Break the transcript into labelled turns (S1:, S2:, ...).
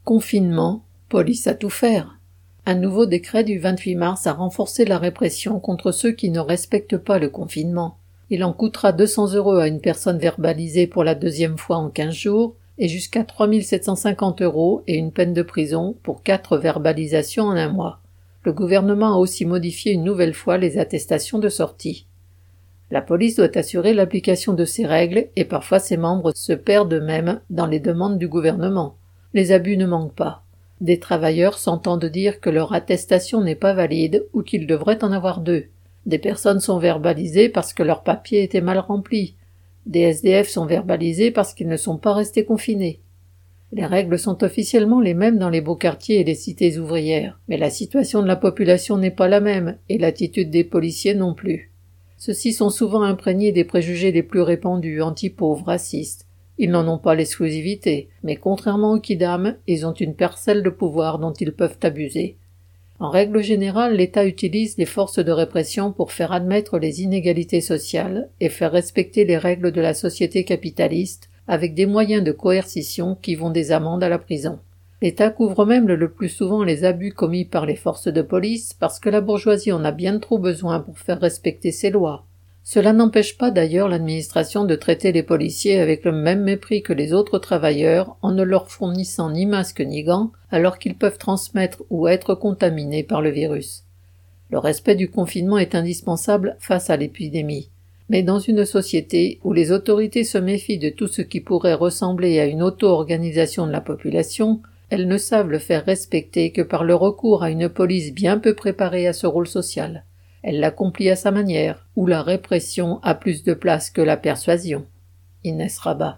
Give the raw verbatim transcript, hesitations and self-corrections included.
S1: Confinement, police à tout faire. Un nouveau décret du vingt-huit mars a renforcé la répression contre ceux qui ne respectent pas le confinement. Il en coûtera deux cents euros à une personne verbalisée pour la deuxième fois en quinze jours et jusqu'à trois mille sept cent cinquante euros et une peine de prison pour quatre verbalisations en un mois. Le gouvernement a aussi modifié une nouvelle fois les attestations de sortie. La police doit assurer l'application de ces règles et parfois ses membres se perdent eux-mêmes dans les demandes du gouvernement. Les abus ne manquent pas. Des travailleurs s'entendent dire que leur attestation n'est pas valide ou qu'ils devraient en avoir deux. Des personnes sont verbalisées parce que leurs papiers étaient mal remplis. Des S D F sont verbalisés parce qu'ils ne sont pas restés confinés. Les règles sont officiellement les mêmes dans les beaux quartiers et les cités ouvrières, mais la situation de la population n'est pas la même et l'attitude des policiers non plus. Ceux-ci sont souvent imprégnés des préjugés les plus répandus, anti-pauvres, racistes. Ils n'en ont pas l'exclusivité, mais contrairement aux kidams, ils ont une parcelle de pouvoir dont ils peuvent abuser. En règle générale, l'État utilise les forces de répression pour faire admettre les inégalités sociales et faire respecter les règles de la société capitaliste avec des moyens de coercition qui vont des amendes à la prison. L'État couvre même le plus souvent les abus commis par les forces de police parce que la bourgeoisie en a bien trop besoin pour faire respecter ses lois. Cela n'empêche pas d'ailleurs l'administration de traiter les policiers avec le même mépris que les autres travailleurs en ne leur fournissant ni masques ni gants alors qu'ils peuvent transmettre ou être contaminés par le virus. Le respect du confinement est indispensable face à l'épidémie. Mais dans une société où les autorités se méfient de tout ce qui pourrait ressembler à une auto-organisation de la population, elles ne savent le faire respecter que par le recours à une police bien peu préparée à ce rôle social. Elle l'accomplit à sa manière, où la répression a plus de place que la persuasion. Inès Rabat.